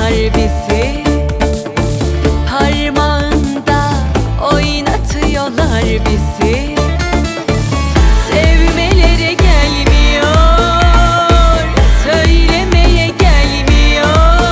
bizi, parmağında oynatıyorlar bizi. Sevmeleri gelmiyor, söylemeye gelmiyor.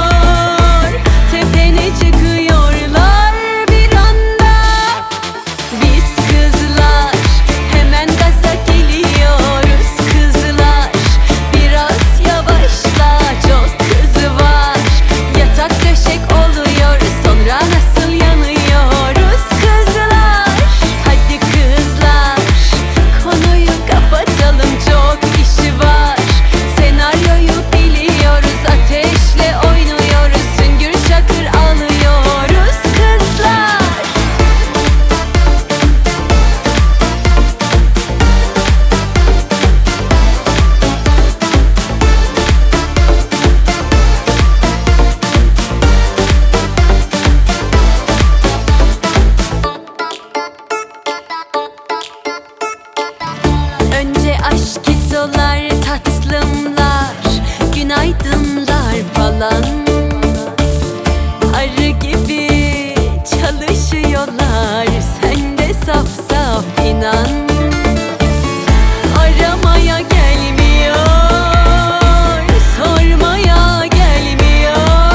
Tepene çıkıyorlar bir anda. Biz kızlar hemen gaza geliyoruz. Kızlar biraz yavaşla, çok kız var. Yatak döşek oluyoruz, sonra nasıl yanıyoruz. Kızlar hadi kızlar, konuyu kapatalım, çok işi var. Senaryoyu biliyoruz, ateşle oynuyoruz, süngür şakır alıyoruz. Kızlar önce aşk dolar, tatlımlar, günaydınlar falan. Arı gibi çalışıyorlar, sen de saf saf inan. Aramaya gelmiyor, sormaya gelmiyor.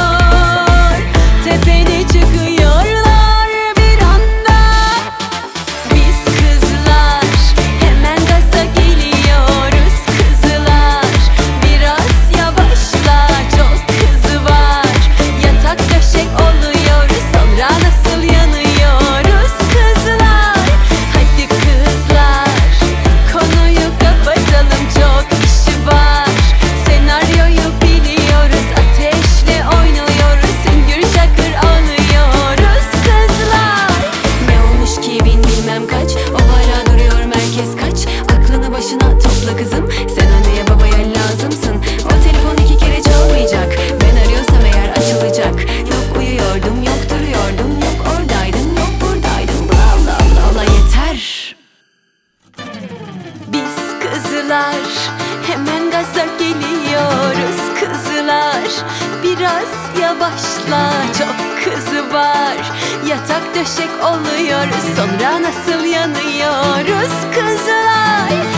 Tepene çıkıyorlar bir anda. Biz kızlar hemen gaza geliyoruz. Kızlar biraz yavaşla, çok kız var. Yatak döşek oluyoruz, sonra nasıl yanıyoruz. Kızlar hadi kızlar, konuyu kapatalım, çok işi var. Senaryoyu biliyoruz, ateşle oynuyoruz, süngür şakır alıyoruz. Kızlar ne olmuş ki bilmem kaç, o hala duruyor merkez kaç. Aklını başına topla kızım, sen anneye babaya lazımsın. O telefon 2 kere çalmayacak, ben arıyorsam eğer açılacak. Yok uyuyordum, yok duruyordum, yok oradaydın, yok buradaydın. Bla bla bla bla, yeter. Biz kızlar hemen gaza geliyoruz. Kızlar biraz yavaşla, çok kızı var. Yatak döşek oluyoruz, sonra nasıl yanıyoruz. Kızlar